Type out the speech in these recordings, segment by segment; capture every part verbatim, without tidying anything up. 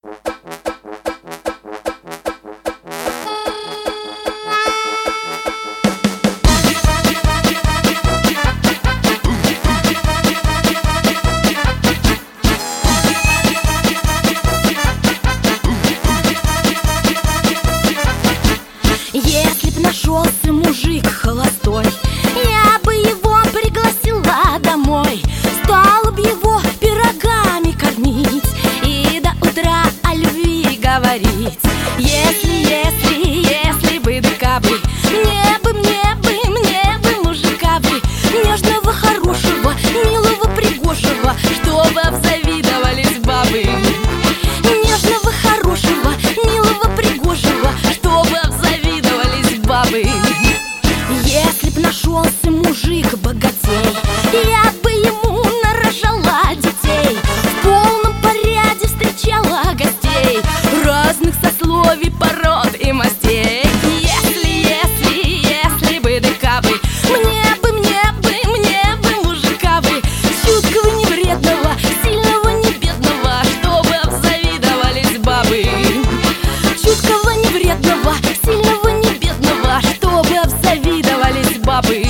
Если б нашелся мужик холостой, я бы его пригласила домой. Стала б его пирогами кормить и до утра о любви говорить. Если, если, если бы да кабы, мне бы, мне бы, мне бы мужика бы, нежного, хорошего, милого, пригожего, чтобы обзавидовались бабы. Нежного, хорошего, милого, пригожего, чтобы обзавидовались бабы. Если б нашелся мужик богатей, я бы ему нарожала детей, в полном порядке встречала гостей разных сословий, пород и мастей. Если, если, если бы да кабы, мне бы, мне бы, мне бы мужика бы, чуткого, не вредного, сильного, не бедного, чтобы обзавидовались бабы. Чуткого, не вредного, сильного, не бедного, чтобы обзавидовались бабы.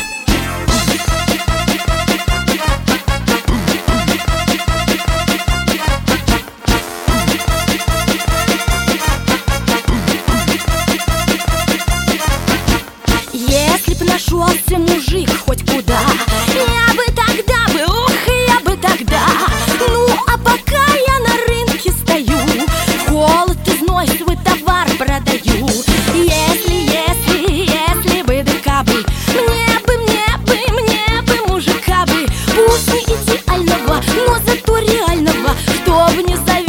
Если б нашелся мужик хоть куда, я бы тогда бы, ух, я бы тогда. Ну, а пока я на рынке стою, холод и зной свой товар продаю. Если, если, если бы да кабы, мне бы, мне бы, мне бы мужика бы, пусть не идеального, но зато реального, чтобы не завидовать